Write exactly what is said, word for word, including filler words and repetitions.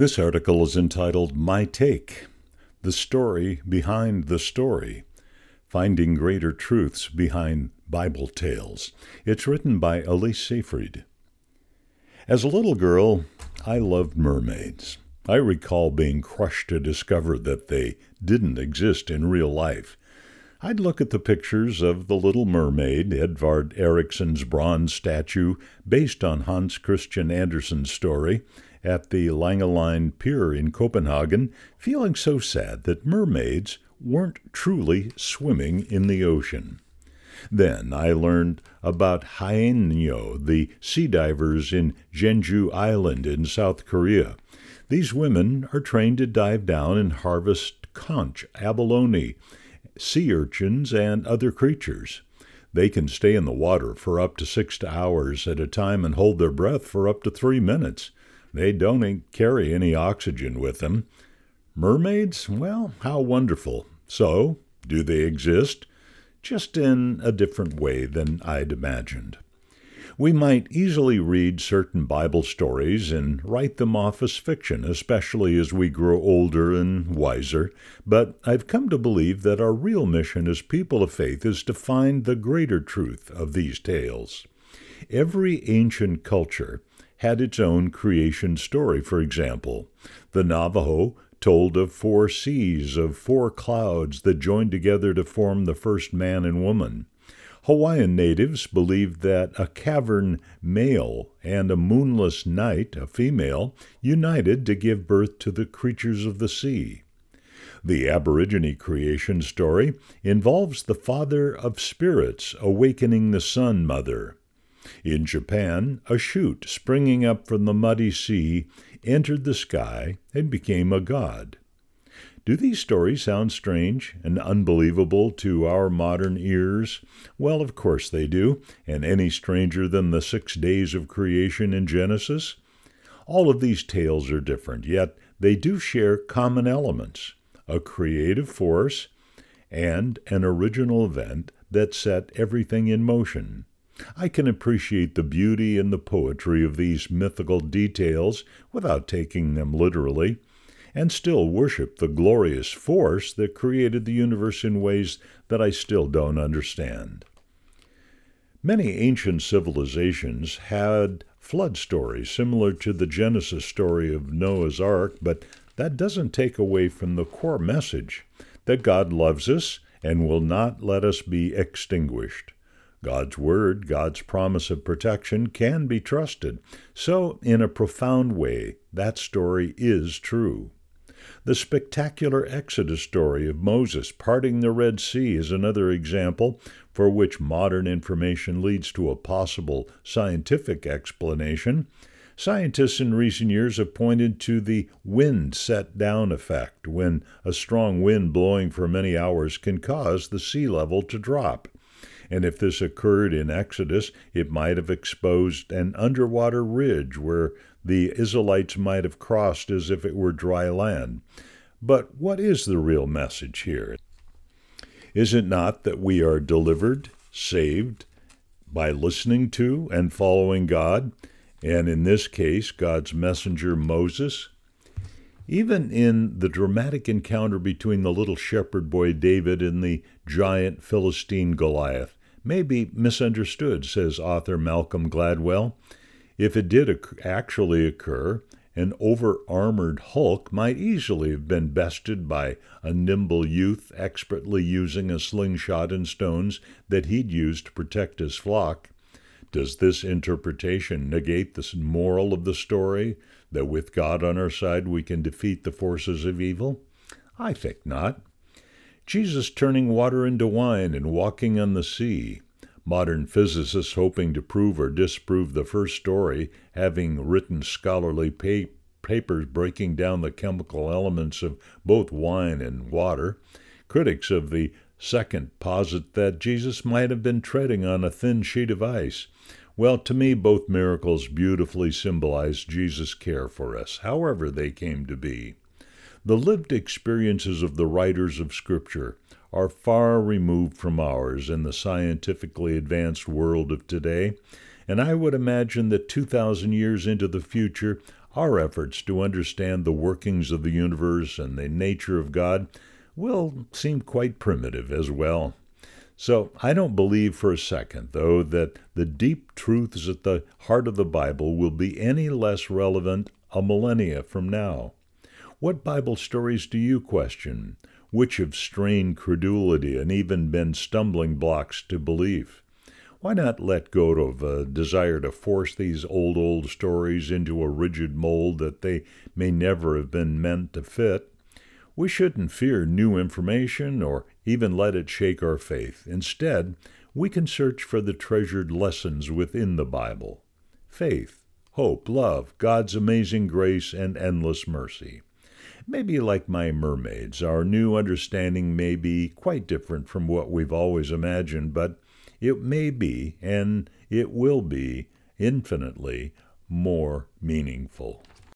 This article is entitled My Take, The Story Behind the Story, Finding Greater Truths Behind Bible Tales. It's written by Elise Seyfried. As a little girl, I loved mermaids. I recall being crushed to discover that they didn't exist in real life. I'd look at the pictures of the Little Mermaid, Edvard Eriksson's bronze statue based on Hans Christian Andersen's story, at the Langeline Pier in Copenhagen, feeling so sad that mermaids weren't truly swimming in the ocean. Then I learned about Haeuneo, the sea divers in Jeonju Island in South Korea. These women are trained to dive down and harvest conch, abalone, sea urchins, and other creatures. They can stay in the water for up to six hours at a time and hold their breath for up to three minutes. They don't carry any oxygen with them. Mermaids? Well, how wonderful. So, do they exist? Just in a different way than I'd imagined. We might easily read certain Bible stories and write them off as fiction, especially as we grow older and wiser, but I've come to believe that our real mission as people of faith is to find the greater truth of these tales. Every ancient culture had its own creation story. For example, the Navajo told of four seas, of four clouds that joined together to form the first man and woman. Hawaiian natives believed that a cavern male and a moonless night, a female, united to give birth to the creatures of the sea. The Aborigine creation story involves the father of spirits awakening the sun mother. In Japan, a shoot springing up from the muddy sea entered the sky and became a god. Do these stories sound strange and unbelievable to our modern ears? Well, of course they do, and any stranger than the six days of creation in Genesis? All of these tales are different, yet they do share common elements: a creative force and an original event that set everything in motion. I can appreciate the beauty and the poetry of these mythical details without taking them literally, and still worship the glorious force that created the universe in ways that I still don't understand. Many ancient civilizations had flood stories similar to the Genesis story of Noah's Ark, but that doesn't take away from the core message that God loves us and will not let us be extinguished. God's word, God's promise of protection, can be trusted. So, in a profound way, that story is true. The spectacular Exodus story of Moses parting the Red Sea is another example for which modern information leads to a possible scientific explanation. Scientists in recent years have pointed to the wind set-down effect, when a strong wind blowing for many hours can cause the sea level to drop. And if this occurred in Exodus, it might have exposed an underwater ridge where the Israelites might have crossed as if it were dry land. But what is the real message here? Is it not that we are delivered, saved, by listening to and following God, and in this case, God's messenger Moses? Even in the dramatic encounter between the little shepherd boy David and the giant Philistine Goliath may be misunderstood, says author Malcolm Gladwell. If it did actually occur, an over-armored Hulk might easily have been bested by a nimble youth expertly using a slingshot and stones that he'd used to protect his flock. Does this interpretation negate the moral of the story, that with God on our side we can defeat the forces of evil? I think not. Jesus turning water into wine and walking on the sea. Modern physicists hoping to prove or disprove the first story, having written scholarly pa- papers breaking down the chemical elements of both wine and water. Critics of the second posit that Jesus might have been treading on a thin sheet of ice. Well, to me, both miracles beautifully symbolize Jesus' care for us, however they came to be. The lived experiences of the writers of Scripture are far removed from ours in the scientifically advanced world of today, and I would imagine that two thousand years into the future, our efforts to understand the workings of the universe and the nature of God will seem quite primitive as well. So I don't believe for a second, though, that the deep truths at the heart of the Bible will be any less relevant a millennia from now. What Bible stories do you question? Which have strained credulity and even been stumbling blocks to belief? Why not let go of a desire to force these old, old stories into a rigid mold that they may never have been meant to fit? We shouldn't fear new information or even let it shake our faith. Instead, we can search for the treasured lessons within the Bible: faith, hope, love, God's amazing grace, and endless mercy. Maybe like my mermaids, our new understanding may be quite different from what we've always imagined, but it may be, and it will be, infinitely more meaningful.